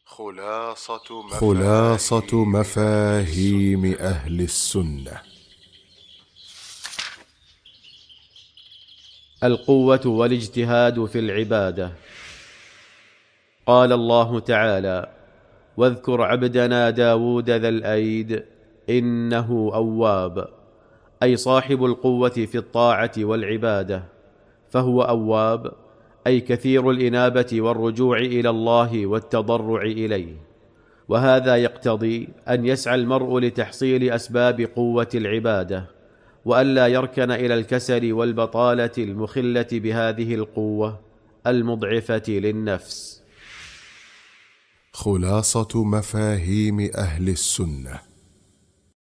خلاصة مفاهيم أهل السنة. القوة والاجتهاد في العبادة. قال الله تعالى: واذكر عبدنا داود ذا الأيد إنه أواب، أي صاحب القوة في الطاعة والعبادة، فهو أواب، أي كثير الإنابة والرجوع إلى الله والتضرع إليه. وهذا يقتضي أن يسعى المرء لتحصيل أسباب قوة العبادة، وألا يركن إلى الكسل والبطالة المخلة بهذه القوة المضعفة للنفس. خلاصة مفاهيم أهل السنة.